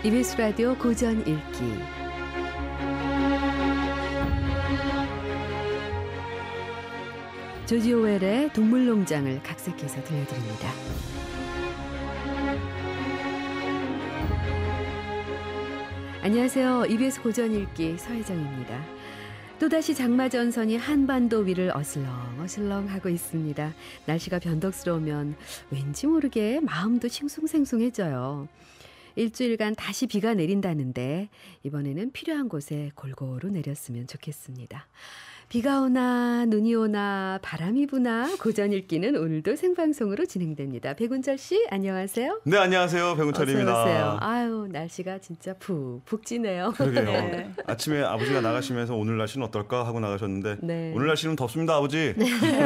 EBS 라디오 고전 읽기. 조지 오웰의 동물농장을 각색해서 들려드립니다. 안녕하세요. EBS 고전 읽기 서혜정입니다. 또다시 장마전선이 한반도 위를 어슬렁어슬렁 하고 있습니다. 날씨가 변덕스러우면 왠지 모르게 마음도 싱숭생숭해져요. 일주일간 다시 비가 내린다는데 이번에는 필요한 곳에 골고루 내렸으면 좋겠습니다. 비가 오나 눈이 오나 바람이 부나 고전 읽기는 오늘도 생방송으로 진행됩니다. 백운철 씨 안녕하세요. 네, 안녕하세요. 백운철입니다. 어서 오세요. 아유, 날씨가 진짜 푹푹 찌네요. 그러게요. 네. 아침에 아버지가 나가시면서 오늘 날씨는 어떨까 하고 나가셨는데 네. 오늘 날씨는 덥습니다, 아버지.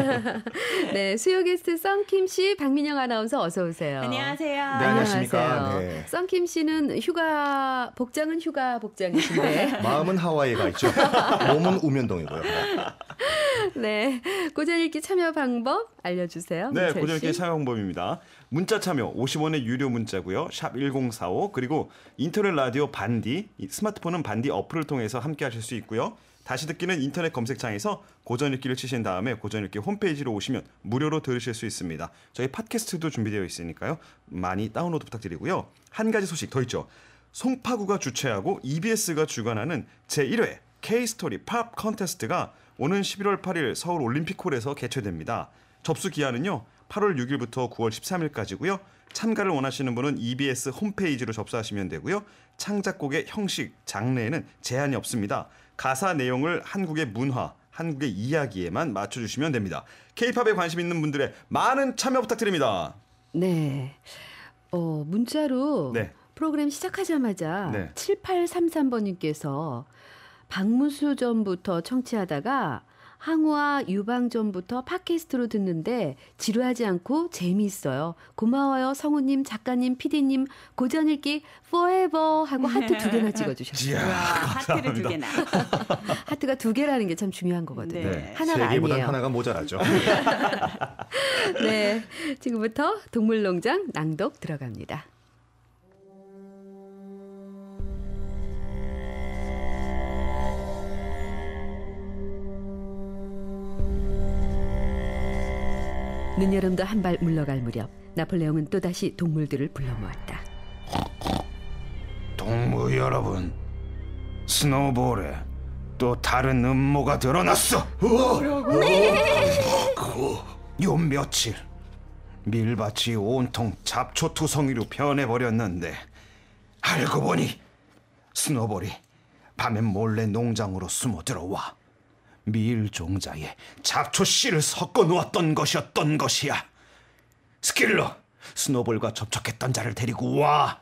네, 수요 게스트 썬킴 씨, 박민영 아나운서 어서 오세요. 안녕하세요. 네, 안녕하십니까. 네. 썬킴 씨는 휴가 복장은 휴가 복장이신데 마음은 하와이에 가 있죠. 몸은 우면동이고요. 네, 고전 읽기 참여 방법 알려주세요. 네, 민철 고전 읽기 씨. 참여 방법입니다. 문자 참여 50원의 유료 문자고요. 샵 1045 그리고 인터넷 라디오 반디, 스마트폰은 반디 어플을 통해서 함께 하실 수 있고요. 다시 듣기는 인터넷 검색창에서 고전 읽기를 치신 다음에 고전 읽기 홈페이지로 오시면 무료로 들으실 수 있습니다. 저희 팟캐스트도 준비되어 있으니까요. 많이 다운로드 부탁드리고요. 한 가지 소식 더 있죠. 송파구가 주최하고 EBS가 주관하는 제1회 K-스토리 팝 컨테스트가 오는 11월 8일 서울 올림픽홀에서 개최됩니다. 접수 기한은요. 8월 6일부터 9월 13일까지고요. 참가를 원하시는 분은 EBS 홈페이지로 접수하시면 되고요. 창작곡의 형식, 장르에는 제한이 없습니다. 가사 내용을 한국의 문화, 한국의 이야기에만 맞춰주시면 됩니다. K-팝에 관심 있는 분들의 많은 참여 부탁드립니다. 네, 문자로 네. 프로그램 시작하자마자 네. 7833번님께서 박무수전부터 청취하다가 항우와 유방전부터 팟캐스트로 듣는데 지루하지 않고 재미있어요. 고마워요. 성우님, 작가님, PD님, 고전 읽기 forever 하고 하트 2개나 찍어주셨어요. 와, 하트를 2개나. 하트가 2개라는 게 참 중요한 거거든요. 네. 하나가 3개보단 아니에요. 하나가 모자라죠. 네, 지금부터 동물농장 낭독 들어갑니다. 늦여름도 한 발 물러갈 무렵 나폴레옹은 또다시 동물들을 불러 모았다. 동무 여러분, 스노우볼에 또 다른 음모가 드러났어. 요 며칠 밀밭이 온통 잡초투성이로 변해버렸는데 알고 보니 스노우볼이 밤에 몰래 농장으로 숨어 들어와 밀 종자에 잡초 씨를 섞어 놓았던 것이었던 것이야. 스킬러, 스노볼과 접촉했던 자를 데리고 와.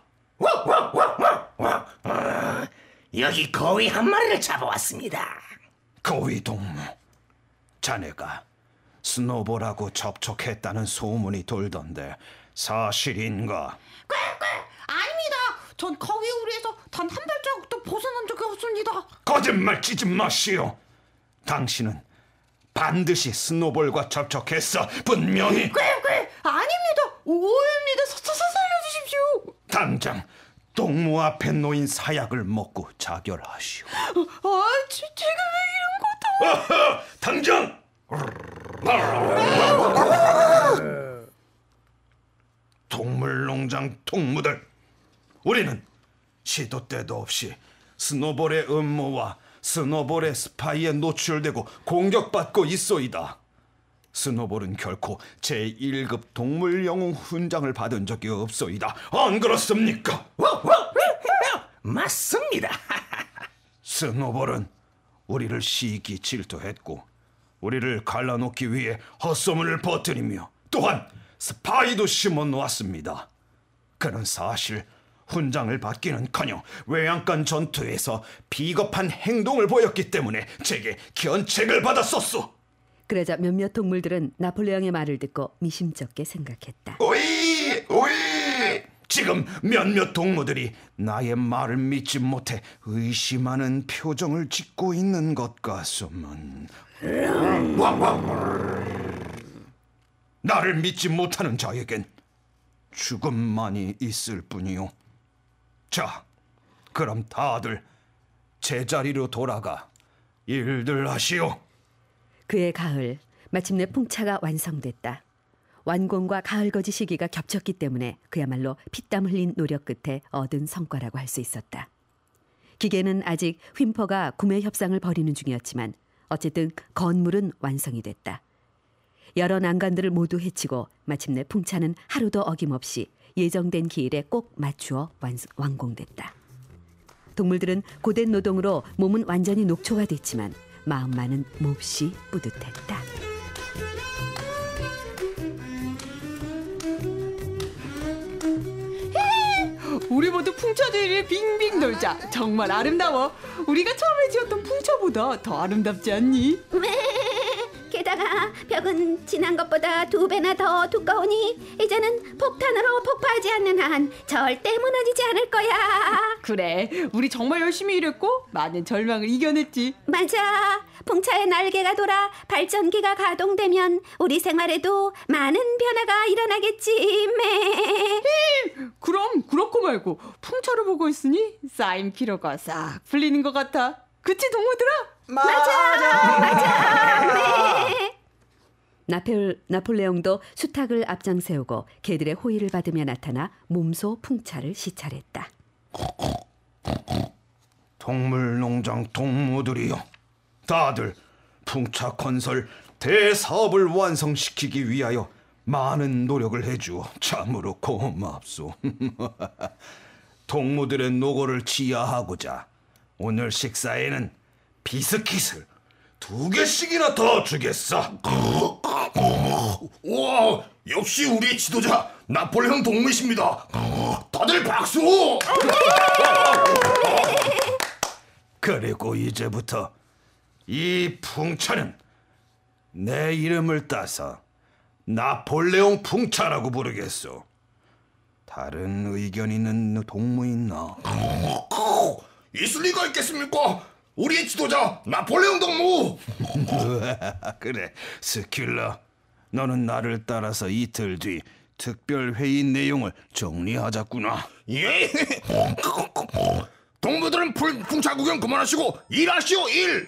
여기 거위 한 마리를 잡아왔습니다. 거위 동무, 자네가 스노볼하고 접촉했다는 소문이 돌던데 사실인가? 아닙니다. 전 거위 우리에서 단 한 발자국도 벗어난 적이 없습니다. 거짓말 치지 마시오. 당신은 반드시 스노볼과 접촉했어. 분명히. 아닙니다. 오해입니다. 살려주십시오. 당장 동무 앞에 놓인 사약을 먹고 자결하시오. 제가 왜 이런 것도. 어허, 당장. 동물농장 동무들, 우리는 시도 때도 없이 스노볼의 음모와 스노볼의 스파이에 노출되고 공격받고 있소이다. 스노볼은 결코 제1급 동물 영웅 훈장을 받은 적이 없소이다. 안 그렇습니까? 맞습니다. 스노볼은 우리를 시기 질투했고 우리를 갈라놓기 위해 헛소문을 퍼뜨리며 또한 스파이도 심어 놓았습니다. 그는 사실 훈장을 받기는커녕 외양간 전투에서 비겁한 행동을 보였기 때문에 제게 견책을 받았었소. 그러자 몇몇 동물들은 나폴레옹의 말을 듣고 미심쩍게 생각했다. 오이! 지금 몇몇 동무들이 나의 말을 믿지 못해 의심하는 표정을 짓고 있는 것 같소만. 나를 믿지 못하는 자에겐 죽음만이 있을 뿐이요. 자, 그럼 다들 제자리로 돌아가 일들 하시오. 그해 가을 마침내 풍차가 완성됐다. 완공과 가을거지 시기가 겹쳤기 때문에 그야말로 피땀 흘린 노력 끝에 얻은 성과라고 할 수 있었다. 기계는 아직 휨퍼가 구매 협상을 벌이는 중이었지만 어쨌든 건물은 완성이 됐다. 여러 난관들을 모두 헤치고 마침내 풍차는 하루도 어김없이 예정된 기일에 꼭 맞추어 완공됐다. 동물들은 고된 노동으로 몸은 완전히 녹초가 됐지만 마음만은 몹시 뿌듯했다. 우리 모두 풍차주의를 빙빙 돌자. 정말 아름다워. 우리가 처음에 지었던 풍차보다 더 아름답지 않니? 게다가 벽은 지난 것보다 2배나 더 두꺼우니 이제는 폭탄으로 폭파하지 않는 한 절대 무너지지 않을 거야. 그래, 우리 정말 열심히 일했고 많은 절망을 이겨냈지. 맞아. 풍차의 날개가 돌아 발전기가 가동되면 우리 생활에도 많은 변화가 일어나겠지. 그럼 그렇고 말고 풍차를 보고 있으니 쌓인 피로가 싹 풀리는 것 같아. 그치 동무들아? 나폴레옹도 수탉을 앞장 세우고 개들의 호의를 받으며 나타나 몸소 풍차를 시찰했다. 동물농장 동무들이여, 다들 풍차 건설 대사업을 완성시키기 위하여 많은 노력을 해주어 참으로 고맙소. 동무들의 노고를 치하하고자 오늘 식사에는 비스킷을 2개씩이나 더 주겠어. 와, 역시 우리의 지도자 나폴레옹 동무이십니다. 다들 박수! 그리고 이제부터 이 풍차는 내 이름을 따서 나폴레옹 풍차라고 부르겠소. 다른 의견 있는 동무 있나? 있을 리가 있겠습니까? 우리의 지도자 나폴레옹 동무! 그래, 스큘러, 너는 나를 따라서 이틀 뒤 특별 회의 내용을 정리하자꾸나. 예. 동무들은 풍차 구경 그만하시고 일하시오, 일!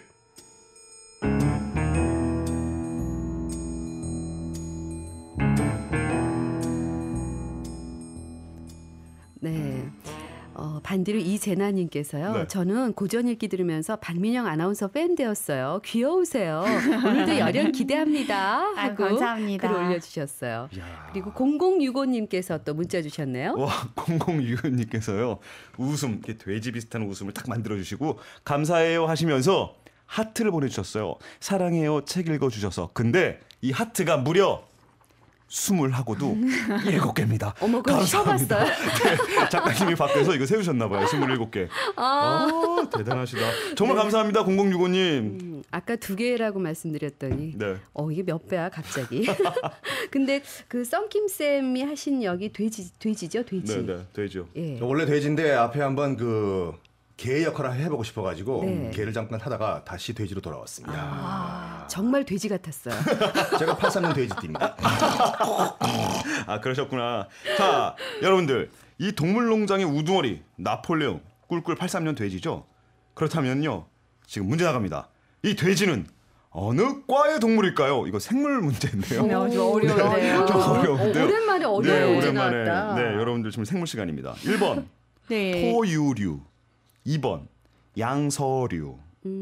네. 반디로 이재나님께서요. 네. 저는 고전 읽기 들으면서 박민영 아나운서 팬 되었어요. 귀여우세요. 오늘도 열연 기대합니다. 하고 감사합니다. 글 올려주셨어요. 그리고 0065님께서 또 문자 주셨네요. 와, 0065님께서요. 웃음, 이렇게 돼지 비슷한 웃음을 딱 만들어주시고 감사해요 하시면서 하트를 보내주셨어요. 사랑해요 책 읽어주셔서. 근데 이 하트가 무려 20하고도 7개입니다. 어머, 그거 감사합니다. 써봤어요? 네, 작가님이 밖에서 이거 세우셨나봐요. 27개. 대단하시다. 정말 감사합니다. 0065님. 아까 2개라고 말씀드렸더니 네. 이게 몇 배야 갑자기. 근데 그 썬킴쌤이 하신 역이 돼지죠? 돼지. 네, 되죠. 예. 원래 돼지인데 앞에 한번 그 개 역할을 해보고 싶어가지고 네. 개를 잠깐 하다가 다시 돼지로 돌아왔습니다. 정말 돼지 같았어요. 제가 83년 돼지띠입니다. 아, 그러셨구나. 자, 여러분들. 이 동물농장의 우두머리 나폴레옹 꿀꿀 83년 돼지죠? 그렇다면요. 지금 문제 나갑니다. 이 돼지는 어느 과의 동물일까요? 이거 생물 문제인데요. 좀 어려운데요. 좀 어려운데요. 오랜만에 어려운 네, 문제 오랜만에. 나왔다. 네, 여러분들 지금 생물 시간입니다. 1번 네. 포유류, 2번 양서류.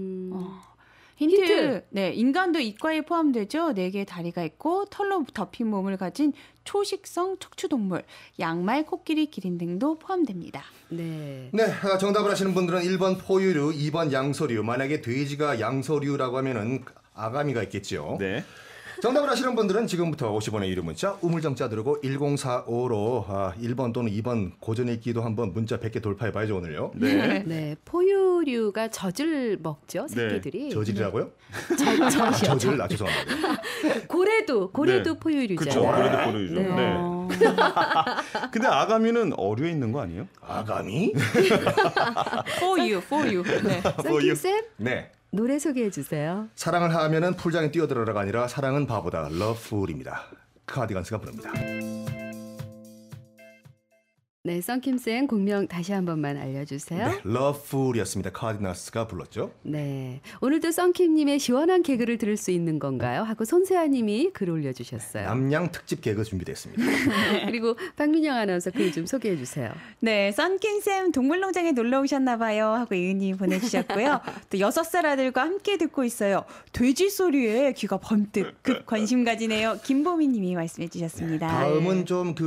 힌트. 네, 인간도 이과에 포함되죠. 4개의 다리가 있고 털로 덮인 몸을 가진 초식성 척추동물, 양말, 코끼리, 기린 등도 포함됩니다. 네. 네, 정답을 하시는 분들은 1번 포유류, 2번 양서류. 만약에 돼지가 양서류라고 하면은 아가미가 있겠죠. 네. 정답을 하시는 분들은 지금부터 50원의 유료 문자 우물정자 들고 1045로 1번 또는 2번 고전 읽기도 한번 문자 100개 돌파해봐야죠 오늘요. 네. 네, 포유류가 젖을 먹죠, 새끼들이. 저질이라고요? 젖이요. 저질, 죄송합니다. 고래도 네. 포유류잖아요. 그렇죠. 고래도 포유류죠. 네. 네. 근데 아가미는 어류에 있는 거 아니에요? 아가미? For you. 네. 썬킴쌤, 네. 노래 소개해 주세요. 사랑을 하면은 풀장에 뛰어들어라가 아니라 사랑은 바보다. Love Fool입니다. 카디건스가 부릅니다. 네, 썬킴쌤 공명 다시 한 번만 알려주세요. 네, 러브풀이었습니다. 카디너스가 불렀죠. 네, 오늘도 썬킴님의 시원한 개그를 들을 수 있는 건가요? 하고 손세아님이 글 올려주셨어요. 남양 특집 개그 준비됐습니다. 그리고 박민영 아나운서 글 좀 소개해 주세요. 네, 썬킴쌤 동물농장에 놀러 오셨나 봐요 하고 이은이 보내주셨고요. 또 6살 아들과 함께 듣고 있어요. 돼지 소리에 귀가 번뜩 급 관심 가지네요. 김보미 님이 말씀해 주셨습니다. 다음은 좀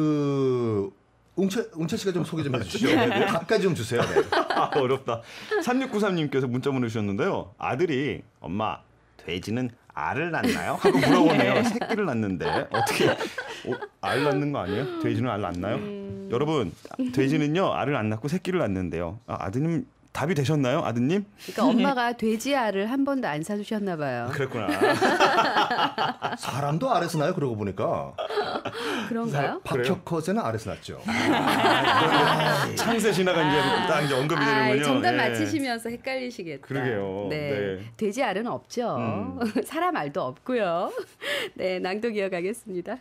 웅철 씨가 좀 소개 좀 해주시죠. 답까지 좀 주세요. 네. 아, 어렵다. 3693님께서 문자 보내주셨는데요. 아들이 엄마 돼지는 알을 낳나요? 하고 물어보네요. 새끼를 낳는데 어떻게 알 낳는 거 아니에요? 돼지는 알 낳나요? 여러분 돼지는요 알을 안 낳고 새끼를 낳는데요. 아드님 답이 되셨나요, 아드님? 그러니까 엄마가 돼지 알을 한 번도 안 사주셨나 봐요. 그랬구나. 사람도 알에서 나요. 그러고 보니까 그런가요? 박혁컷에는 알에서 났죠. 창세 신화가 이제 언급이 되는군요. 정답 예. 맞히시면서 헷갈리시겠다. 그러게요. 네. 네. 돼지 알은 없죠. 사람 알도 없고요. 네, 낭독 이어가겠습니다.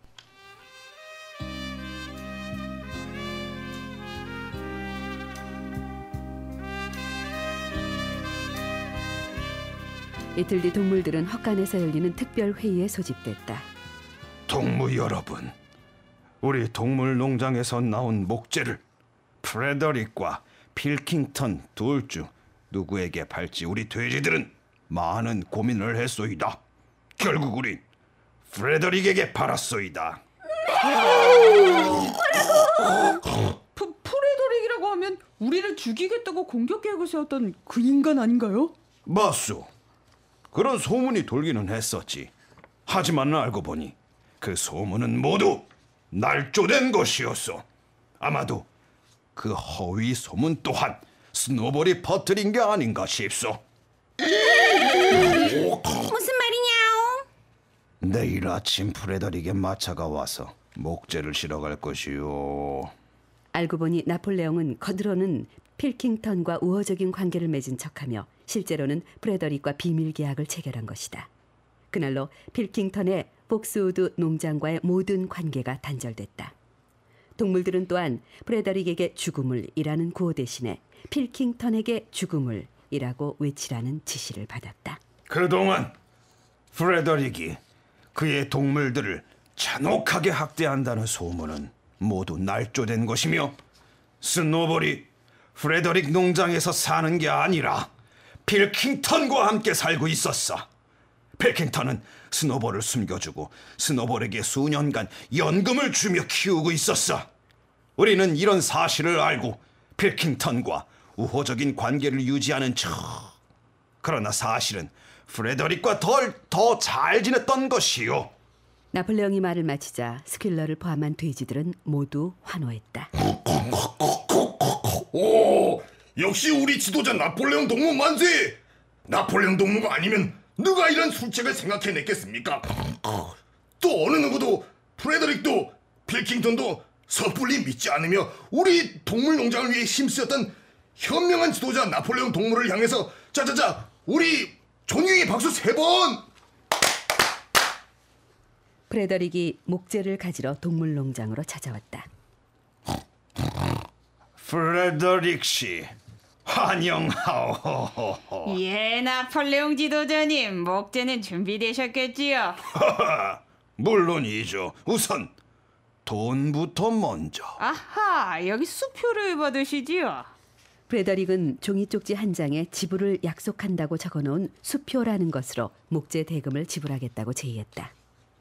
이틀 뒤 동물들은 헛간에서 열리는 특별 회의에 소집됐다. 동무 여러분, 우리 동물 농장에서 나온 목재를 프레더릭과 필킹턴 둘 중 누구에게 팔지 우리 돼지들은 많은 고민을 했소이다. 결국 우린 프레더릭에게 팔았소이다. 프레더릭이라고 하면 우리를 죽이겠다고 공격 계획을 세웠던 그 인간 아닌가요? 맞소. 그런 소문이 돌기는 했었지. 하지만 알고 보니 그 소문은 모두 날조된 것이었어. 아마도 그 허위 소문 또한 스노볼이 퍼뜨린 게 아닌가 싶소. 무슨 말이냐오? 내일 아침 프레더릭의 마차가 와서 목재를 실어 갈 것이요. 알고 보니 나폴레옹은 겉으로는 필킹턴과 우호적인 관계를 맺은 척하며 실제로는 프레더릭과 비밀 계약을 체결한 것이다. 그날로 필킹턴의 복스우드 농장과의 모든 관계가 단절됐다. 동물들은 또한 프레더릭에게 죽음을이라는 구호 대신에 필킹턴에게 죽음을이라고 외치라는 지시를 받았다. 그동안 프레더릭이 그의 동물들을 잔혹하게 학대한다는 소문은 모두 날조된 것이며 스노볼이 프레더릭 농장에서 사는 게 아니라 필킹턴과 함께 살고 있었어. 필킹턴은 스노볼을 숨겨주고 스노볼에게 수년간 연금을 주며 키우고 있었어. 우리는 이런 사실을 알고 필킹턴과 우호적인 관계를 유지하는 척. 그러나 사실은 프레더릭과 더 잘 지냈던 것이요. 나폴레옹이 말을 마치자 스퀼러를 포함한 돼지들은 모두 환호했다. 오, 역시 우리 지도자 나폴레옹 동무 만세! 나폴레옹 동무가 아니면 누가 이런 술책을 생각해냈겠습니까? 또 어느 누구도 프레더릭도 필킹턴도 섣불리 믿지 않으며 우리 동물 농장을 위해 힘쓰였던 현명한 지도자 나폴레옹 동무를 향해서 자자자 우리 존경의 박수 3번! 프레더릭이 목재를 가지러 동물농장으로 찾아왔다. 프레더릭 씨, 환영하오. 예, 나폴레옹 지도자님, 목재는 준비되셨겠지요? 물론이죠. 우선 돈부터 먼저. 아하, 여기 수표를 받으시지요? 프레더릭은 종이 쪽지 한 장에 지불을 약속한다고 적어놓은 수표라는 것으로 목재 대금을 지불하겠다고 제의했다.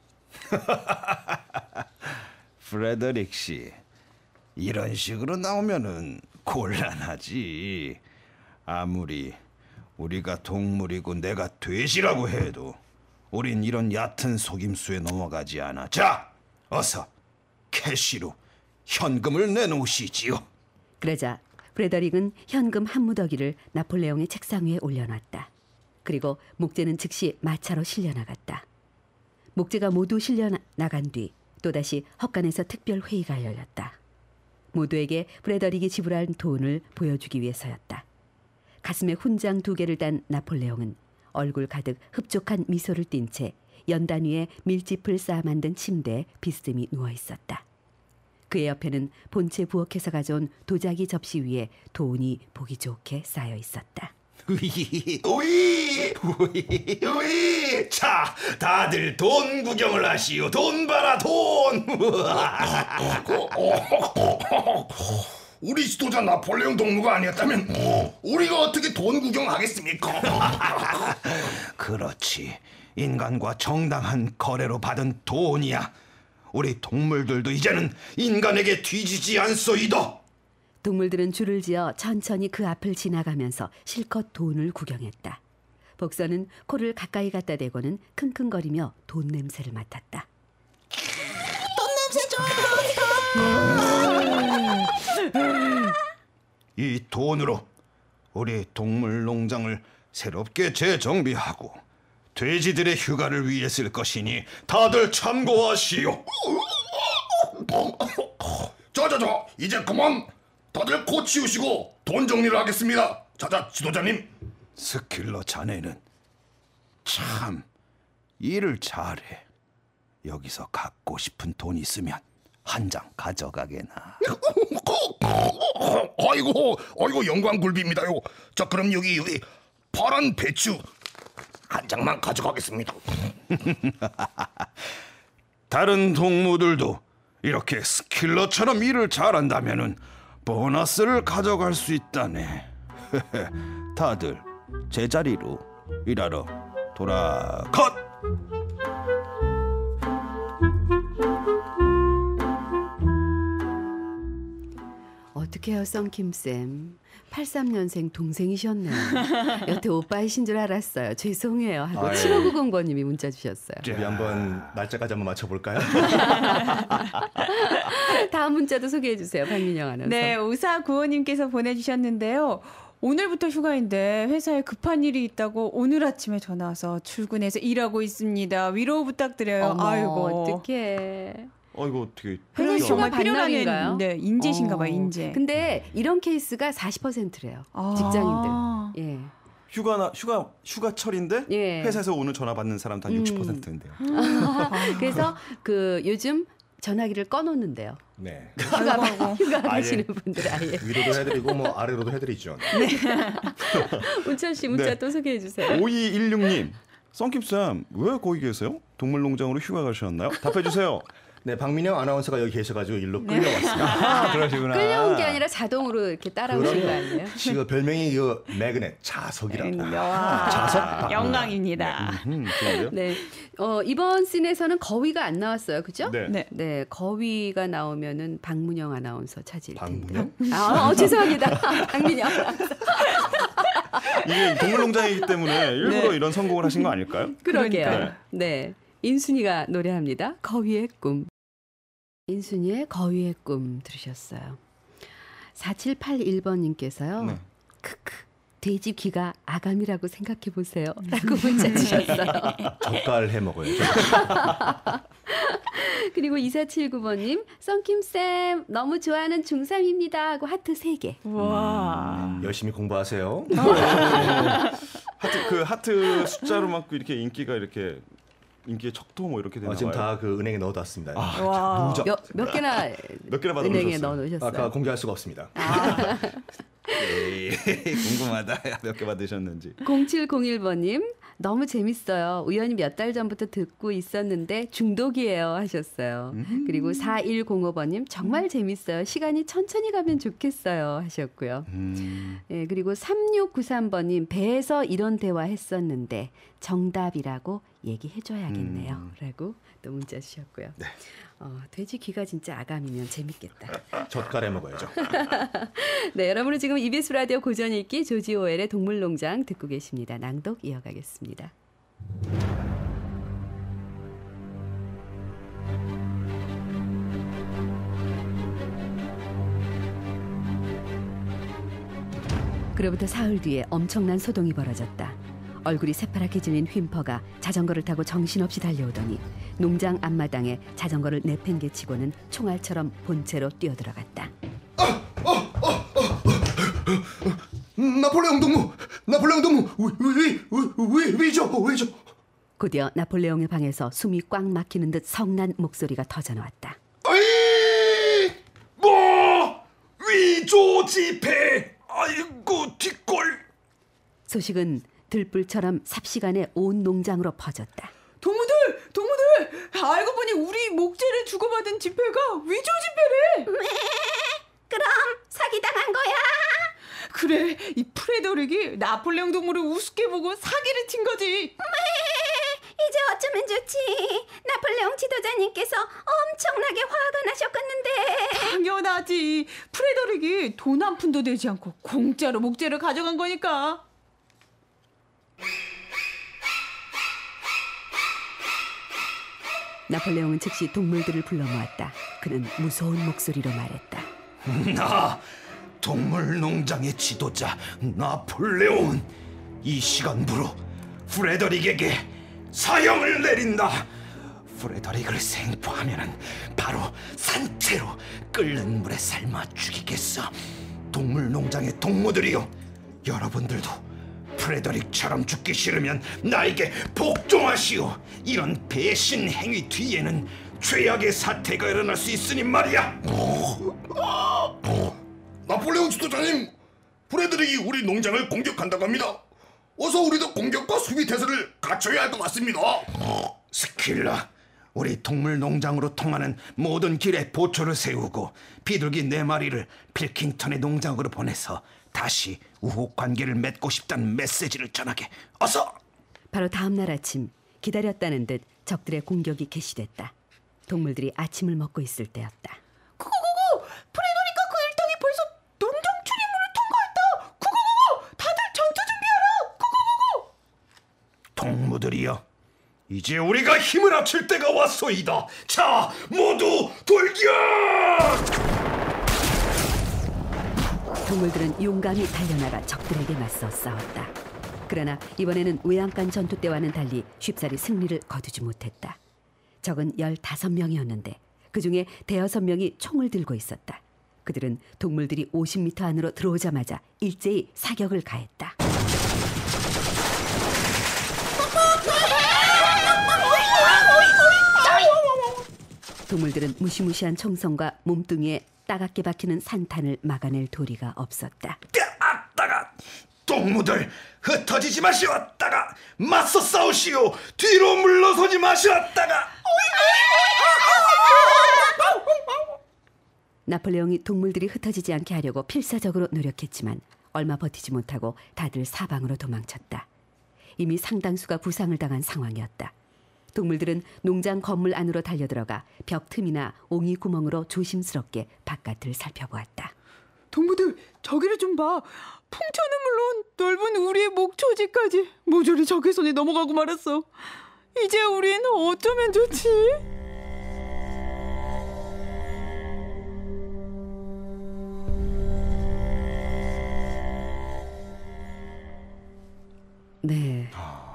프레더릭 씨, 이런 식으로 나오면은 곤란하지. 아무리 우리가 동물이고 내가 돼지라고 해도 우린 이런 얕은 속임수에 넘어가지 않아. 자, 어서 캐시로 현금을 내놓으시지요. 그러자 프레더릭은 현금 한 무더기를 나폴레옹의 책상 위에 올려놨다. 그리고 목재는 즉시 마차로 실려나갔다. 목재가 모두 실려나간 뒤 또다시 헛간에서 특별 회의가 열렸다. 모두에게 프레더릭이 지불한 돈을 보여주기 위해서였다. 가슴에 훈장 2개를 단 나폴레옹은 얼굴 가득 흡족한 미소를 띤 채 연단 위에 밀짚을 쌓아 만든 침대에 비스듬히 누워 있었다. 그의 옆에는 본체 부엌에서 가져온 도자기 접시 위에 돈이 보기 좋게 쌓여 있었다. 우이, 우이, 우이, 우이. 자, 다들 돈 구경을 하시오. 돈 봐라, 돈. 우리 지도자 나폴레옹 동무가 아니었다면 우리가 어떻게 돈 구경하겠습니까? 그렇지. 인간과 정당한 거래로 받은 돈이야. 우리 동물들도 이제는 인간에게 뒤지지 않소이다. 동물들은 줄을 지어 천천히 그 앞을 지나가면서 실컷 돈을 구경했다. 복선은 코를 가까이 갖다 대고는 킁킁거리며 돈 냄새를 맡았다. 이 돈으로 우리 동물 농장을 새롭게 재정비하고 돼지들의 휴가를 위해 쓸 것이니 다들 참고하시오. 자자자, 이제 그만 다들 코 치우시고 돈 정리를 하겠습니다. 자자, 지도자님. 스킬러 자네는 참 일을 잘해. 여기서 갖고 싶은 돈 있으면 한 장 가져가게나. 아이고 영광 굴비입니다요. 자, 그럼 여기 파란 배추 한 장만 가져가겠습니다. 다른 동무들도 이렇게 스킬러처럼 일을 잘한다면은 보너스를 가져갈 수 있다네. 다들 제자리로 일하러 돌아가. 어떡해요, 썬킴쌤. 83년생 동생이셨네요. 여태 오빠이신 줄 알았어요. 죄송해요 하고 7590번님이 문자 주셨어요. 우리 한번 날짜까지 한번 맞춰볼까요? 다음 문자도 소개해 주세요. 박민영 아나운서. 네, 5495님께서 보내주셨는데요. 오늘부터 휴가인데 회사에 급한 일이 있다고 오늘 아침에 전화 와서 출근해서 일하고 있습니다. 위로 부탁드려요. 어머, 아이고. 어떡해. 이거 어떻게 회사에 정말 반납인가요? 필요한 네, 인재신가 봐요, 인재. 근데 이런 케이스가 40%래요. 직장인들. 예. 휴가철인데 예. 회사에서 오늘 전화 받는 사람 다 60%인데요. 그래서 그 요즘 전화기를 꺼놓는데요. 네. 휴가 가시는 분들 아예. 위로도 해드리고 뭐 아래로도 해드리죠. 운철 씨 문자 네. 또 소개해 주세요. 5216님, 썬킵쌤 왜 거기 계세요? 동물농장으로 휴가 가셨나요? 답해 주세요. 네, 박민영 아나운서가 여기 계셔가지고 일로 끌려왔습니다. 그러시구나. 끌려온 게 아니라 자동으로 이렇게 따라오신 거 아니에요? 지금 별명이 그 매그넷 자석이라고. 자석 영광입니다. 좋은데요? 네. 이번 씬에서는 거위가 안 나왔어요. 그죠? 네. 네. 네, 거위가 나오면은 박문영 아나운서 차지일 텐데. 박문영? 죄송합니다. 박민영 아나운서. 이게 동물농장이기 때문에 일부러 이런 선곡을 하신 거 아닐까요? 그러게요. 네. 인순이가 노래합니다. 거위의 꿈. 인순이의 거위의 꿈 들으셨어요. 4781번님께서요. 네. 크크. 돼지 귀가 아감이라고 생각해 보세요. 라고 문자 주셨어요. 젓갈 해 먹어요. 그리고 2479번님, 썬킴쌤 너무 좋아하는 중3입니다 하고 하트 3개. 와. 열심히 공부하세요. 하트 숫자로 막 이렇게 인기의 척도 뭐 이렇게 되나 봐요. 지금 다 그 은행에 넣어놨습니다. 와. 몇 개나 받아 은행에 놓으셨어요? 넣어놓으셨어요? 아까 공개할 수가 없습니다. 궁금하다. 몇 개 받으셨는지. 0701번님, 너무 재밌어요. 우연히 몇 달 전부터 듣고 있었는데 중독이에요 하셨어요. 그리고 4105번님, 정말 재밌어요. 시간이 천천히 가면 좋겠어요 하셨고요. 네, 그리고 3693번님, 배에서 이런 대화 했었는데 정답이라고 얘기해줘야겠네요. 라고 또 문자 주셨고요. 네. 돼지 귀가 진짜 아감이면 재밌겠다. 젓갈 해 먹어야죠. 네, 여러분은 지금 EBS 라디오 고전 읽기 조지 오웰의 동물농장 듣고 계십니다. 낭독 이어가겠습니다. 그로부터 사흘 뒤에 엄청난 소동이 벌어졌다. 얼굴이 새파랗게 질린 휰퍼가 자전거를 타고 정신없이 달려오더니 농장 앞마당에 자전거를 내팽개치고는 총알처럼 본체로 뛰어들어갔다. 나폴레옹 동무 왜죠? 곧이어 나폴레옹의 방에서 숨이 꽉 막히는 듯 성난 목소리가 터져나왔다. 아이! 소집해. 아이고 뒷골. 소식은 들불처럼 삽시간에 온 농장으로 퍼졌다. 동무들! 알고 보니 우리 목재를 주고받은 집회가 위조 집회래. 그럼 사기당한 거야? 그래, 이 프레더릭이 나폴레옹 동무를 우습게 보고 사기를 친 거지. 이제 어쩌면 좋지. 나폴레옹 지도자님께서 엄청나게 화가 나셨겠는데. 당연하지. 프레더릭이 돈 한 푼도 내지 않고 공짜로 목재를 가져간 거니까. 나폴레옹은 즉시 동물들을 불러 모았다. 그는 무서운 목소리로 말했다. 나 동물농장의 지도자 나폴레옹은 이 시간부로 프레더릭에게 사형을 내린다. 프레더릭을 생포하면은 바로 산채로 끓는 물에 삶아 죽이겠어. 동물농장의 동무들이요, 여러분들도 프레더릭처럼 죽기 싫으면 나에게 복종하시오. 이런 배신 행위 뒤에는 최악의 사태가 일어날 수 있으니 말이야. 나폴레옹 지도자님, 프레드릭이 우리 농장을 공격한다고 합니다. 어서 우리도 공격과 수비 태세를 갖춰야 할 것 같습니다. 스킬라, 우리 동물농장으로 통하는 모든 길에 보초를 세우고 비둘기 4마리를 필킹턴의 농장으로 보내서 다시 우호 관계를 맺고 싶다는 메시지를 전하게. 어서! 바로 다음 날 아침, 기다렸다는 듯 적들의 공격이 개시됐다. 동물들이 아침을 먹고 있을 때였다. 구구구구! 프레더릭과 그 일당이 벌써 농장 출입문을 통과했다. 구구구구! 다들 전투 준비하라. 구구구구! 동무들이여, 이제 우리가 힘을 합칠 때가 왔소이다. 자, 모두 돌격! 동물들은 용감히 달려나가 적들에게 맞서 싸웠다. 그러나 이번에는 외양간 전투 때와는 달리 쉽사리 승리를 거두지 못했다. 적은 15명이었는데 그중에 5명이 총을 들고 있었다. 그들은 동물들이 50m 안으로 들어오자마자 일제히 사격을 가했다. 동물들은 무시무시한 총성과 몸뚱이에 따갑게 박히는 산탄을 막아낼 도리가 없었다. 따가 동무들 흩어지지 마시었다가 맞서 싸우시오. 뒤로 물러서지 마시었다가. 나폴레옹이 동물들이 흩어지지 않게 하려고 필사적으로 노력했지만 얼마 버티지 못하고 다들 사방으로 도망쳤다. 이미 상당수가 부상을 당한 상황이었다. 동물들은 농장 건물 안으로 달려들어가 벽 틈이나 옹이 구멍으로 조심스럽게 바깥을 살펴보았다. 동무들, 저기를 좀 봐. 풍차는 물론 넓은 우리의 목초지까지 모조리 적의 손에 넘어가고 말았어. 이제 우린 어쩌면 좋지? 네,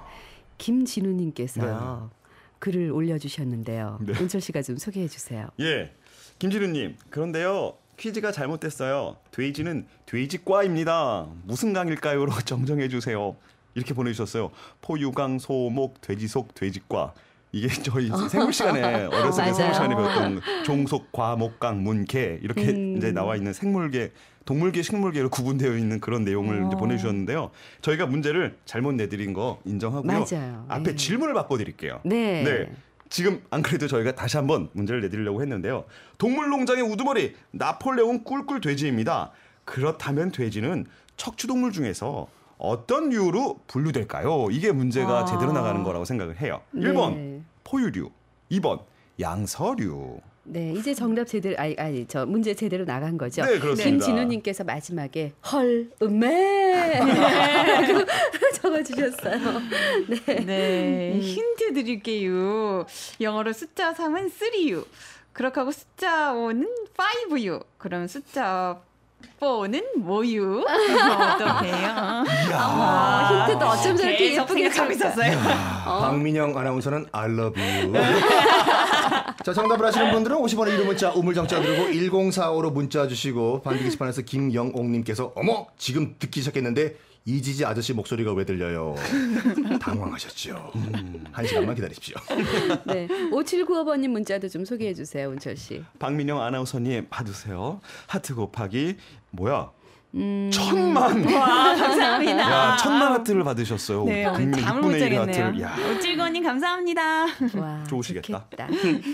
김진우님께서요. 글을 올려주셨는데요. 네. 은철 씨가 좀 소개해 주세요. 예, 김진우님. 그런데요, 퀴즈가 잘못됐어요. 돼지는 돼지과입니다. 무슨 강일까요?로 정정해 주세요. 이렇게 보내주셨어요. 포유강, 소목, 돼지속, 돼지과. 이게 저희 생물 시간에 어렸을 때 맞아요. 생물 시간에 배웠던 종속, 과, 목강, 문, 개 이렇게 이제 나와 있는 생물계, 동물계, 식물계로 구분되어 있는 그런 내용을 이제 보내주셨는데요. 저희가 문제를 잘못 내드린 거 인정하고요. 맞아요. 앞에 네. 질문을 바꿔드릴게요. 네. 지금 안 그래도 저희가 다시 한번 문제를 내드리려고 했는데요. 동물농장의 우두머리 나폴레옹 꿀꿀 돼지입니다. 그렇다면 돼지는 척추동물 중에서 어떤 류로 분류될까요? 이게 문제가 제대로 나가는 거라고 생각을 해요. 1번 네. 포유류, 2번 양서류. 네, 이제 정답 제대로 저 문제 제대로 나간 거죠. 네, 그렇습니다. 김진우님께서 마지막에 헐 음메 적어주셨어요. 네, 힌트 드릴게요. 영어로 숫자 3은 3U. 그렇게 하고 숫자 5는 5U. 그럼 숫자 4는 뭐유? 어떡해요? 힌트도 어쩜 저렇게 예쁘게 하고 있었어요. 박민영 아나운서는 I love you. 자, 정답을 아시는 분들은 50원의 유료 문자 우물정자 누르고 1045로 문자 주시고 반디 게시판에서 김영옥님께서 어머 지금 듣기 시작했는데 이지지 아저씨 목소리가 왜 들려요? 당황하셨죠. 한 시간만 기다리십시오. 네. 5795번님 문자도 좀 소개해 주세요, 운철 씨. 박민영 아나운서님 받으세요. 하트 곱하기 뭐야? 1000만. 와, 감사합니다. 야, 1000만 하트를 받으셨어요. 네, 국민의 잠을 6분의 못 1 자겠네요. 하트를. 야. 오칠건님 감사합니다. 와, 좋으시겠다. 좋겠다.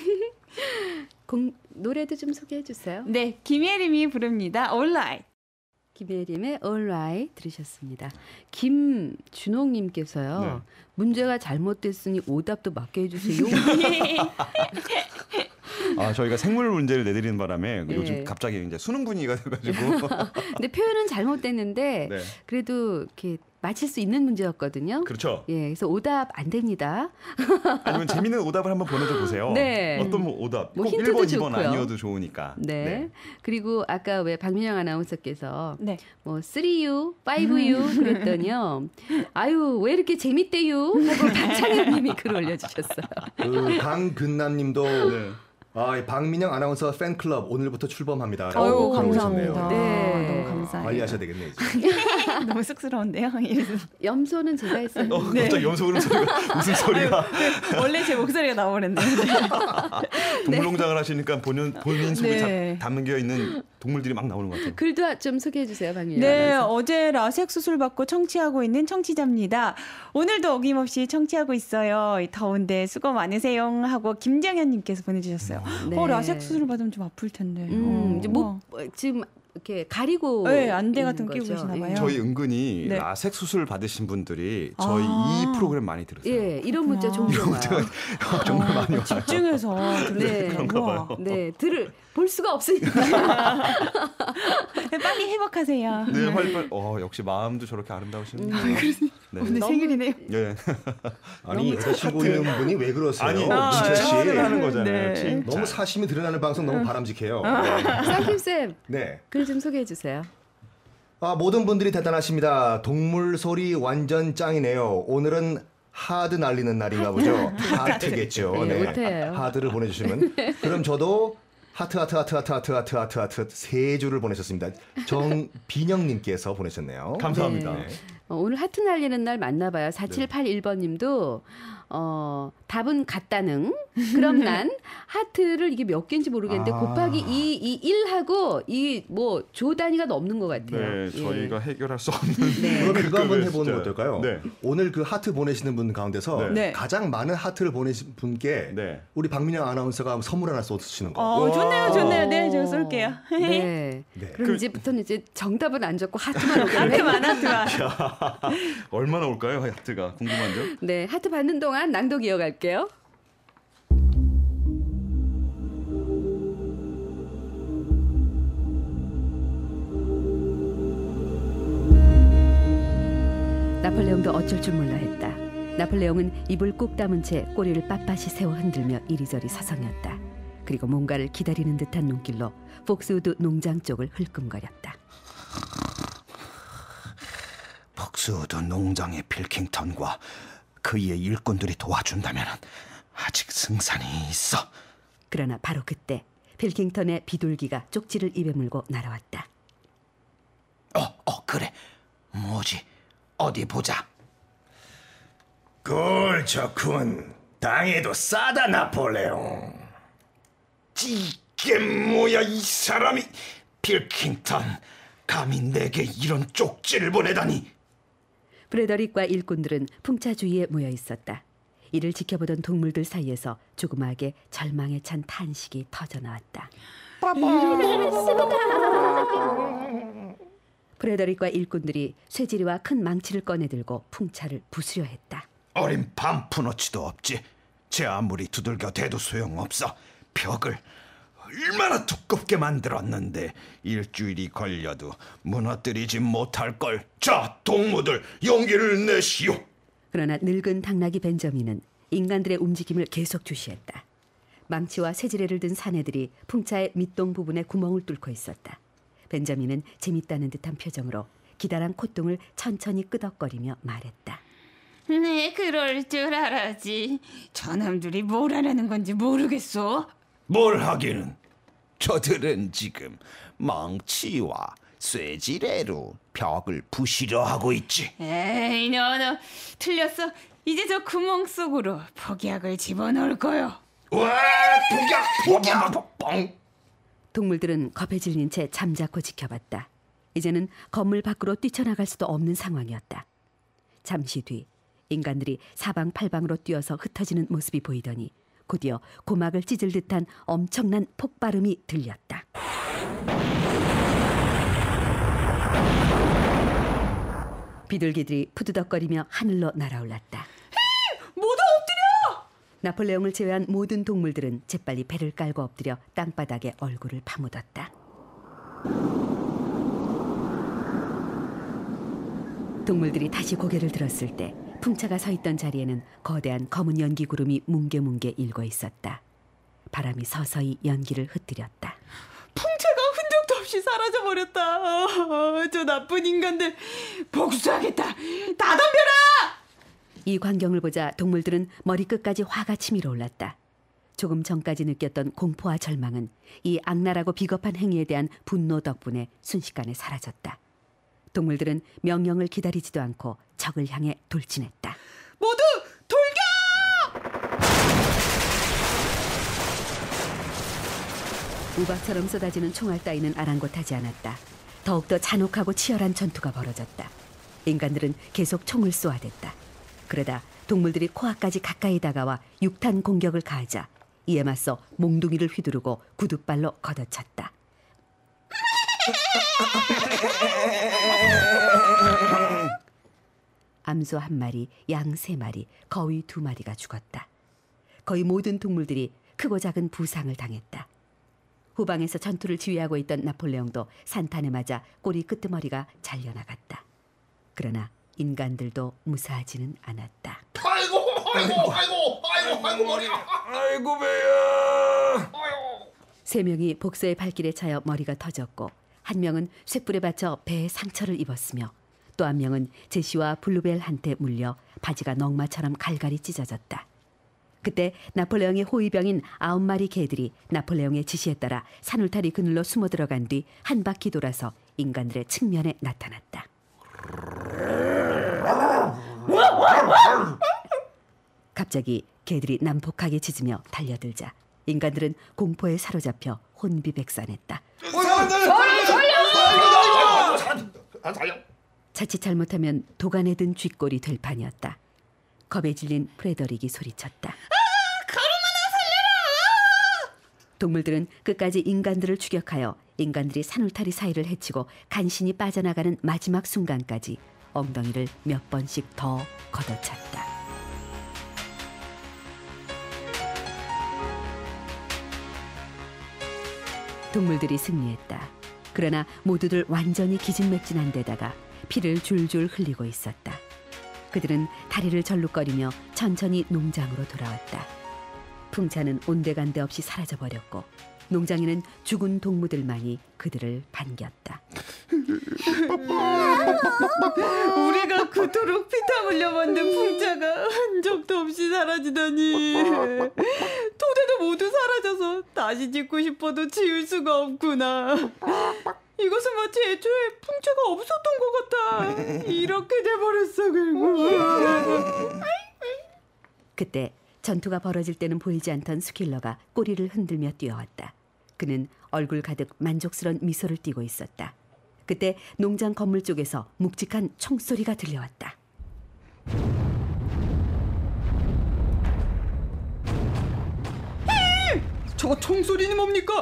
노래도 좀 소개해 주세요. 네, 김예림이 부릅니다. All Right. 김예림의 All Right 들으셨습니다. 김준홍님께서요. 네. 문제가 잘못됐으니 오답도 맞게 해주세요. 아, 저희가 생물 문제를 내드리는 바람에 네. 요즘 갑자기 이제 수능 분위기가 돼가지고. 근데 표현은 잘못됐는데 네. 그래도 이렇게 맞힐 수 있는 문제였거든요. 그렇죠. 예, 그래서 오답 안 됩니다. 아니면 재밌는 오답을 한번 보내줘 보세요. 네. 어떤 뭐 오답. 뭐 꼭 힌트도 1번, 2번 좋고요. 아니어도 좋으니까. 네. 그리고 아까 왜 박민영 아나운서께서 네. 뭐 3U, 5U 그랬더니요. 아유, 왜 이렇게 재밌대요? 하고 박창현 님이 글 올려주셨어요. 그 강근남님도 네. 아, 박민영 아나운서 팬클럽 오늘부터 출범합니다. 아유, 라고 감사합니다. 네. 너무 감사해요. 관리하셔야 되겠네 이제. 너무 쑥스러운데요. 염소는 제가 했어요. 갑자기 염소 울음 소리가 무슨 소리가. 원래 제 목소리가 나오는데. 동물농장을 하시니까 본인 속에 네. 담겨 있는 동물들이 막 나오는 것 같아요. 글도 좀 소개해 주세요, 박민영 네, 아나운서. 어제 라섹 수술 받고 청취하고 있는 청취자입니다. 오늘도 어김없이 청취하고 있어요. 이 더운데 수고 많으세요 하고 김정현님께서 보내주셨어요. 네. 라섹 수술 받으면 좀 아플 텐데. 이제 목 지금 이렇게 가리고 네, 안대 같은 있는 거 끼고 거죠. 계시나 봐요. 저희 은근히 네. 라섹 수술 받으신 분들이 저희 아. 이 프로그램 많이 들으세요. 예, 이런 문자 종종 와요. 정말 많이 와요. 집중해서 네, 그런가 우와. 봐요. 네, 볼 수가 없으니까. 빨리 회복하세요. 네, 활발. 역시 마음도 저렇게 아름다우시네요. 네. 오늘 생일이네요. 네. 아니 여자친구 있는 분이 왜 그러세요? 아니, 민철 씨. 칭찬을 하는 거잖아요. 네. 칭찬. 너무 사심이 드러나는 방송 너무 바람직해요. 쌍킴 쌤, 네. 글 좀 소개해 주세요. 모든 분들이 대단하십니다. 동물 소리 완전 짱이네요. 오늘은 하드 날리는 날인가 보죠. 하트겠죠. 네, 오태예요. 하드를 보내주시면 그럼 저도 하트 세 줄을 보내셨습니다. 정빈영님께서 보내셨네요. 감사합니다. 네. 오늘 하트 날리는 날 맞나봐요. 4781번님도 답은 같다는. 그럼 난 하트를 이게 몇 개인지 모르겠는데 곱하기 2, 1하고 이 뭐 조 단위가 넘는 것 같아요. 네, 예. 저희가 해결할 수 없는. 네. 그럼 그거 한번 네, 해보는 진짜. 거 어떨까요? 네. 오늘 그 하트 보내시는 분 가운데서 네. 가장 많은 하트를 보내신 분께 네. 우리 박민영 아나운서가 선물 하나 쏘시는 거. 좋네요. 네, 제가 쏠게요. 네. 네. 그럼 이제부터는 이제 정답은 안 적고 하트만 오겠네. 하트만. 얼마나 올까요, 하트가? 궁금한데요? 네, 하트 받는 동안 낭독 이어갈게요. 나폴레옹도 어쩔 줄 몰라 했다. 나폴레옹은 입을 꾹 다문 채 꼬리를 빳빳이 세워 흔들며 이리저리 서성였다. 그리고 뭔가를 기다리는 듯한 눈길로 폭스우드 농장 쪽을 흘끔거렸다. 폭스우드 농장의 필킹턴과 그의 일꾼들이 도와준다면 아직 승산이 있어. 그러나 바로 그때 필킹턴의 비둘기가 쪽지를 입에 물고 날아왔다. 그래. 뭐지? 어디 보자. 꼴 좋군. 당해도 싸다 나폴레옹. 이게 뭐야 이 사람이. 필킹턴, 감히 내게 이런 쪽지를 보내다니. 프레더릭과 일꾼들은 풍차 주위에 모여 있었다. 이를 지켜보던 동물들 사이에서 조그마하게 절망에 찬 탄식이 터져나왔다. 프레더릭과 일꾼들이 쇠지리와 큰 망치를 꺼내들고 풍차를 부수려 했다. 어린 반푼어치도 없지. 제 아무리 두들겨 대도 소용없어. 벽을 얼마나 두껍게 만들었는데 일주일이 걸려도 무너뜨리지 못할 걸. 자, 동무들 용기를 내시오. 그러나 늙은 당나귀 벤저민은 인간들의 움직임을 계속 주시했다. 망치와 쇠지레를 든 사내들이 풍차의 밑동 부분에 구멍을 뚫고 있었다. 벤저민은 재밌다는 듯한 표정으로 기다란 콧등을 천천히 끄덕거리며 말했다. 네, 그럴 줄 알았지. 저놈들이 뭘 하려는 건지 모르겠어. 뭘 하기는. 저들은 지금 망치와 쇠지레로 벽을 부시려 하고 있지. 에이, 너 틀렸어. 이제 저 구멍 속으로 폭약을 집어넣을 거요. 와, 폭약, 뻥. 동물들은 겁에 질린 채 잠자코 지켜봤다. 이제는 건물 밖으로 뛰쳐나갈 수도 없는 상황이었다. 잠시 뒤 인간들이 사방팔방으로 뛰어서 흩어지는 모습이 보이더니 곧이어 고막을 찢을 듯한 엄청난 폭발음이 들렸다. 비둘기들이 푸드덕거리며 하늘로 날아올랐다. 모두 엎드려! 나폴레옹을 제외한 모든 동물들은 재빨리 배를 깔고 엎드려 땅바닥에 얼굴을 파묻었다. 동물들이 다시 고개를 들었을 때 풍차가 서 있던 자리에는 거대한 검은 연기 구름이 뭉게뭉게 일고 있었다. 바람이 서서히 연기를 흩뜨렸다. 풍차가 흔적도 없이 사라져버렸다. 저 나쁜 인간들 복수하겠다. 다 덤벼라! 이 광경을 보자 동물들은 머리끝까지 화가 치밀어 올랐다. 조금 전까지 느꼈던 공포와 절망은 이 악랄하고 비겁한 행위에 대한 분노 덕분에 순식간에 사라졌다. 동물들은 명령을 기다리지도 않고 적을 향해 돌진했다. 모두 돌격! 우박처럼 쏟아지는 총알 따위는 아랑곳하지 않았다. 더욱더 잔혹하고 치열한 전투가 벌어졌다. 인간들은 계속 총을 쏘아댔다. 그러다 동물들이 코앞까지 가까이 다가와 육탄 공격을 가하자 이에 맞서 몽둥이를 휘두르고 구둣발로 걷어찼다. 암소 1마리, 양 3마리, 거위 2마리가 죽었다. 거의 모든 동물들이 크고 작은 부상을 당했다. 후방에서 전투를 지휘하고 있던 나폴레옹도 산탄에 맞아 꼬리 끄트머리가 잘려나갔다. 그러나 인간들도 무사하지는 않았다. 아이고 머리야. 아이고 배야. 3명이 복서의 발길에 차여 머리가 터졌고 한 명은 쇳불에 받쳐 배에 상처를 입었으며 또 한 명은 제시와 블루벨한테 물려 바지가 넝마처럼 갈갈이 찢어졌다. 그때 나폴레옹의 호위병인 9마리 개들이 나폴레옹의 지시에 따라 산울타리 그늘로 숨어 들어간 뒤 한 바퀴 돌아서 인간들의 측면에 나타났다. 갑자기 개들이 난폭하게 짖으며 달려들자 인간들은 공포에 사로잡혀 혼비백산했다. 살려! 자칫 잘못하면 도간에 든 쥐꼬리 될 판이었다. 겁에 질린 프레더릭이 소리쳤다. 가로마나 살려라! 동물들은 끝까지 인간들을 추격하여 인간들이 산울타리 사이를 헤치고 간신히 빠져나가는 마지막 순간까지 엉덩이를 몇 번씩 더 걷어찼다. 동물들이 승리했다. 그러나 모두들 완전히 기진맥진한 데다가 피를 줄줄 흘리고 있었다. 그들은 다리를 절룩거리며 천천히 농장으로 돌아왔다. 풍차는 온데간데 없이 사라져버렸고 농장에는 죽은 동무들만이 그들을 반겼다. 우리가 그토록 피땀 흘려 만든 풍차가 흔적도 없이 사라지다니. 토대도 모두 사라져서 다시 짓고 싶어도 지을 수가 없구나. 이것은 마치 애초에 풍차가 없었던 것 같아. 이렇게 돼버렸어 결국. 그때 전투가 벌어질 때는 보이지 않던 스킬러가 꼬리를 흔들며 뛰어왔다. 그는 얼굴 가득 만족스러운 미소를 띠고 있었다. 그때 농장 건물 쪽에서 묵직한 총소리가 들려왔다. 저 총소리는 뭡니까?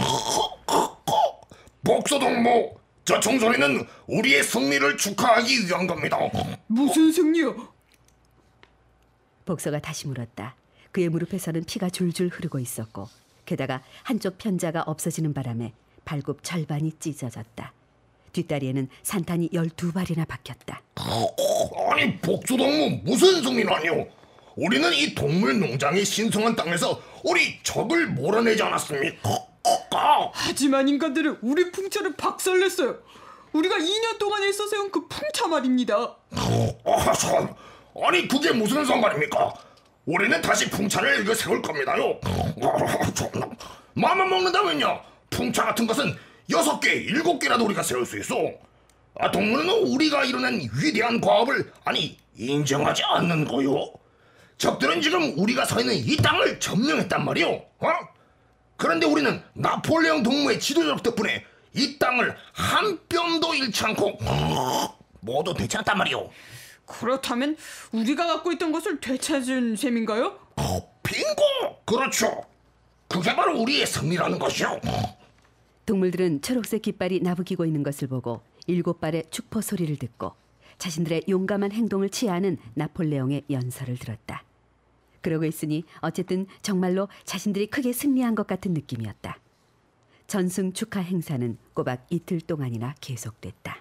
복서동무, 저 총소리는 우리의 승리를 축하하기 위한 겁니다. 무슨 승리요? 복서가 다시 물었다. 그의 무릎에서는 피가 줄줄 흐르고 있었고 게다가 한쪽 편자가 없어지는 바람에 발굽 절반이 찢어졌다. 뒷다리에는 산탄이 12발이나 박혔다. 아니 복수동무 무슨 승리라뇨? 우리는 이 동물 농장의 신성한 땅에서 우리 적을 몰아내지 않았습니까? 하지만 인간들은 우리 풍차를 박살냈어요. 우리가 2년 동안 일서 세운 그 풍차 말입니다. 참, 아니 그게 무슨 상관입니까? 우리는 다시 풍차를 일궈 세울 겁니다요. 마음만 먹는다면요. 풍차 같은 것은 6개, 7개라도 우리가 세울 수 있어. 동물은 우리가 이뤄낸 위대한 과업을 인정하지 않는 거요. 적들은 지금 우리가 서 있는 이 땅을 점령했단 말이오. 그런데 우리는 나폴레옹 동무의 지도력 덕분에 이 땅을 한 뼘도 잃지 않고 모두 되찾았단 말이오. 그렇다면 우리가 갖고 있던 것을 되찾은 셈인가요? 빙고! 그렇죠. 그게 바로 우리의 승리라는 것이오. 동물들은 초록색 깃발이 나부끼고 있는 것을 보고 7발의 축포 소리를 듣고 자신들의 용감한 행동을 치하하는 나폴레옹의 연설을 들었다. 그러고 있으니 어쨌든 정말로 자신들이 크게 승리한 것 같은 느낌이었다. 전승 축하 행사는 꼬박 이틀 동안이나 계속됐다.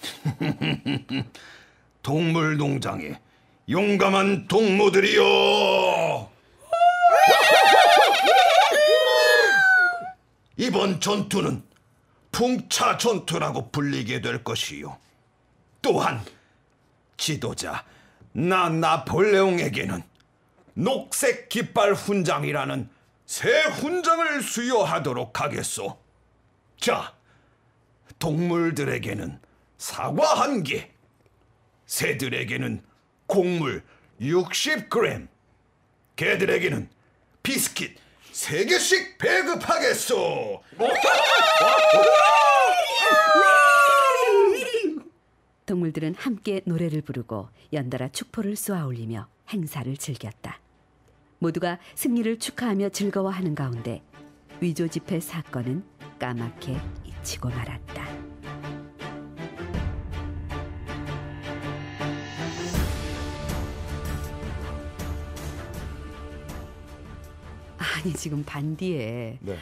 동물농장에 용감한 동무들이여! 이번 전투는 풍차 전투라고 불리게 될 것이요. 또한 지도자 나폴레옹에게는 녹색 깃발 훈장이라는 새 훈장을 수여하도록 하겠소. 자, 동물들에게는 사과 1개, 새들에게는 곡물 60g, 개들에게는 비스킷 3개씩 배급하겠소. 동물들은 함께 노래를 부르고 연달아 축포를 쏘아 올리며 행사를 즐겼다. 모두가 승리를 축하하며 즐거워하는 가운데 위조 지폐 사건은 까맣게 잊히고 말았다. 아니 지금 반디에 네.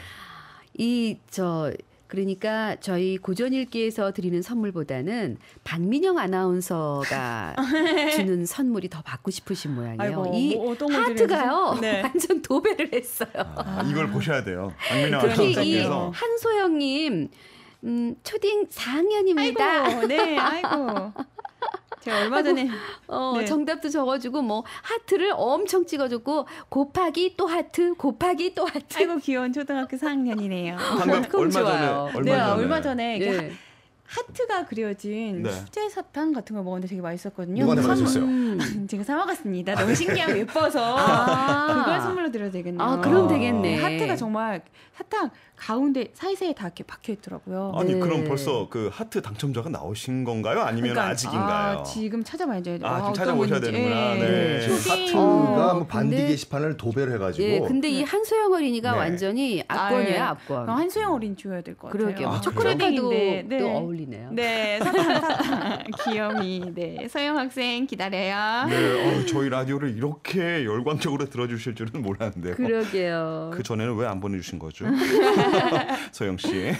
그러니까 저희 고전일기에서 드리는 선물보다는 박민영 아나운서가 주는 선물이 더 받고 싶으신 모양이에요. 아이고, 이 어떤 하트가요. 네. 완전 도배를 했어요. 이걸 보셔야 돼요. 박민영 특히 이 아나운서께서 한소영님 초딩 4학년입니다. 아이고, 네, 아이고. 제가 얼마 전에 네. 정답도 적어주고 뭐 하트를 엄청 찍어줬고 곱하기 또 하트 곱하기 또 하트. 아이고 귀여운 초등학교 4학년이네요. 방금 얼마 전에 이게 네. 하트가 그려진 네. 수제 사탕 같은 걸 먹었는데 되게 맛있었거든요. 누구한테 받으셨어요? 제가 사 먹었습니다. 너무 신기하고 예뻐서 그걸 선물로 드려야 되겠네요. 아, 그럼 되겠네. 하트가 정말 사탕 가운데 사이사이에 다 이렇게 박혀 있더라고요. 아니 네. 그럼 벌써 그 하트 당첨자가 나오신 건가요? 아니면 아직인가요? 지금 찾아봐야죠. 지금 찾아보셔야 되는구나. 네. 지금 초딩. 하트가 뭐 반디 근데- 게시판을 도배를 해가지고 예, 근데 이 한소영 어린이가 네. 완전히 압권이에요, 압권. 그럼 한수영 어린 줘야 될 것 같아요. 그러게요. 아, 초콜릿도 네. 또 어울리네요. 네, 사탕 귀염이. 네, 서영 학생 기다려요. 네, 저희 라디오를 이렇게 열광적으로 들어주실 줄은 몰랐는데요. 그러게요. 그 전에는 왜 안 보내주신 거죠? 소영 씨.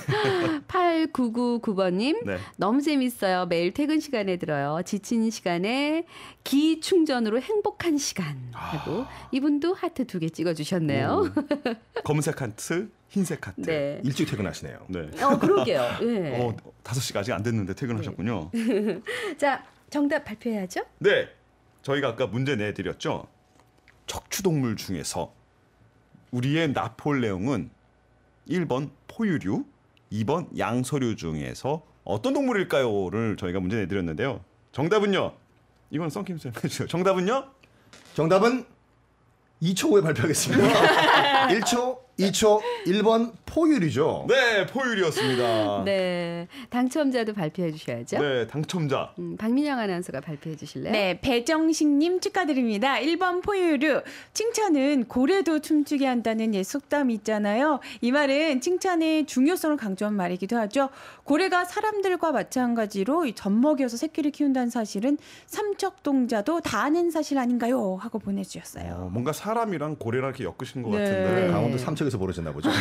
8999번님 네. 너무 재밌어요. 매일 퇴근 시간에 들어요. 지친 시간에 기 충전으로 행복한 시간 하고 이분도 하트 2개 찍어주셨네요. 검은색 하트, 흰색 하트. 네. 일찍 퇴근하시네요. 네. 그러게요. 네. 5시가 아직 안 됐는데 퇴근하셨군요. 자, 정답 발표해야죠. 네. 저희가 아까 문제 내드렸죠. 척추동물 중에서 우리의 나폴레옹은 1번 포유류, 2번 양서류 중에서 어떤 동물일까요?를 저희가 문제 내드렸는데요. 정답은요. 이건 썬킴 쌤 해주세요. 정답은요? 정답은 2초 후에 발표하겠습니다. 1초, 2초, 1번 포유류죠. 네, 포유류였습니다. 네. 당첨자도 발표해 주셔야죠. 네, 당첨자. 박민영 아나운서가 발표해 주실래요? 네, 배정식님 축하드립니다. 1번 포유류. 칭찬은 고래도 춤추게 한다는 옛 속담이 있잖아요. 이 말은 칭찬의 중요성을 강조한 말이기도 하죠. 고래가 사람들과 마찬가지로 젖먹여서 새끼를 키운다는 사실은 삼척동자도 다 아는 사실 아닌가요? 하고 보내주셨어요. 뭔가 사람이랑 고래랑 이렇게 엮으신 것 네. 같은데. 강원도 삼척에서 벌어졌나 보죠.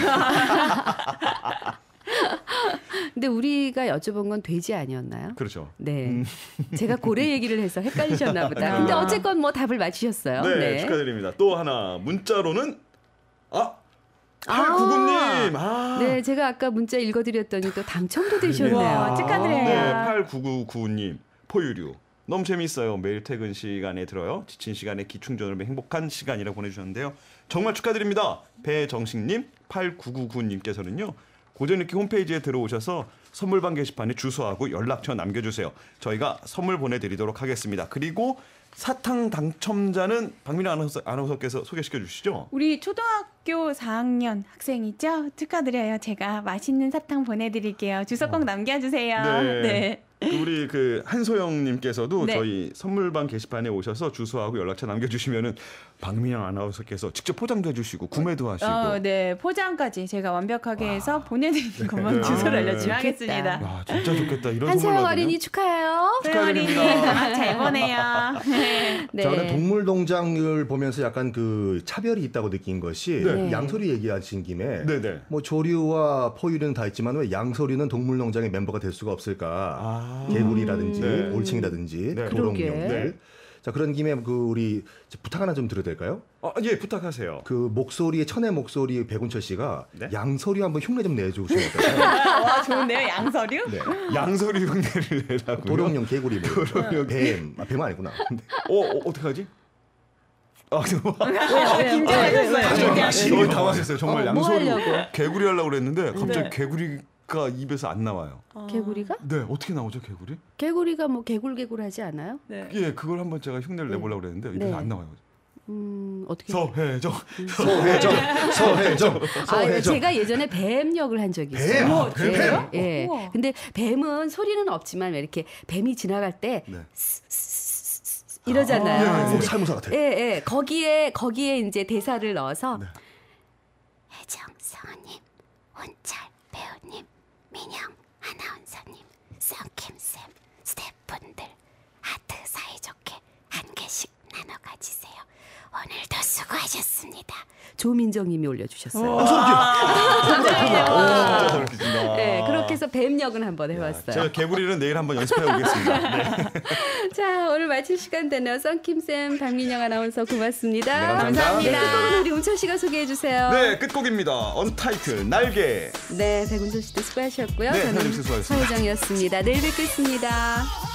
근데 우리가 여쭤본 건 돼지 아니었나요? 그렇죠. 네. 제가 고래 얘기를 해서 헷갈리셨나 보다. 근데 어쨌건 뭐 답을 맞히셨어요. 네, 축하드립니다. 또 하나 문자로는 8999님. 네, 제가 아까 문자 읽어드렸더니 또 당첨도 되셨네요. 와, 축하드려요. 네, 8999님. 포유류. 너무 재미있어요. 매일 퇴근 시간에 들어요. 지친 시간에 기충전을 행복한 시간이라고 보내주셨는데요. 정말 축하드립니다. 배정식님, 8999님께서는요. 고전읽기 홈페이지에 들어오셔서 선물방 게시판에 주소하고 연락처 남겨주세요. 저희가 선물 보내드리도록 하겠습니다. 그리고 사탕 당첨자는 박민아 아나운서께서 소개시켜 주시죠. 우리 초등학교 4학년 학생이죠? 축하드려요. 제가 맛있는 사탕 보내드릴게요. 주소 꼭 남겨주세요. 네. 우리 그 한소영님께서도 네. 저희 선물방 게시판에 오셔서 주소하고 연락처 남겨주시면은 박민영 아나운서께서 직접 포장도 해주시고 구매도 하시고. 네, 포장까지 제가 완벽하게 해서 보내드리는 것만 주소를 알려주시면 하겠습니다. 와, 진짜 좋겠다. 이런 한소영 선물 어린이 축하해요. 축하드립니다. 잘 보내요. 네. 저는 동물농장을 보면서 약간 그 차별이 있다고 느낀 것이 네. 양서류 얘기하신 김에 네네. 뭐 조류와 포유류는 다 있지만 왜 양서류는 동물농장의 멤버가 될 수가 없을까? 개구리라든지 네. 올챙이라든지 네. 도롱뇽들. 자 그런 김에 그 우리 부탁 하나 좀 드려도 될까요? 예, 부탁하세요. 그 목소리의 천의 목소리 백운철 씨가 네? 양서류 한번 흉내 좀 내주시면 어떨까요? 와, 좋은데요, 양서류? 네. 양서류 흉내를 내라고요. 도롱뇽 개구리 뭐 뱀 아니구나. 어떡하지? 긴장하셨어요. 당황했어요. 정말 뭐 양서류 하려고? 개구리 하려고 그랬는데 갑자기 네. 개구리가 입에서 안 나와요. 개구리가? 네, 어떻게 나오죠, 개구리? 개구리가 뭐 개굴개굴하지 않아요? 네. 예, 그걸 한번 제가 흉내를 내보려고 그랬는데 입에서 네. 안 나와요. 어떻게? 서혜정. 제가 예전에 뱀 역을 한 적이 뱀? 있어요. 뱀? 예. 예. 우와. 근데 뱀은 소리는 없지만 왜 이렇게 뱀이 지나갈 때 네. 이러잖아요. 예, 살모사 같아. 예, 예. 거기에 이제 대사를 넣어서 혜정 성우님, 혼철 배우님, 민영 아나운서님, 썬킴쌤, 스태프분들 하트 사이좋게 한 개씩 나눠 가지세요. 오늘도 수고하셨습니다. 조민정님이 올려주셨어요. 네, 그렇게 해서 뱀 역은 한번 해봤어요. 제가 개구리는 내일 한번 연습해 오겠습니다. 네. 자, 오늘 마칠 시간 되네요. 썬킴쌤, 박민영 아나운서 고맙습니다. 네, 감사합니다. 네, 끝곡은 우리 운철 씨가 소개해 주세요. 네, 끝곡입니다. 언타이틀 날개. 네, 백운철 씨도 수고하셨고요. 네, 저는 선생님 수고하셨습니다. 서혜정이었습니다. 내일 뵙겠습니다.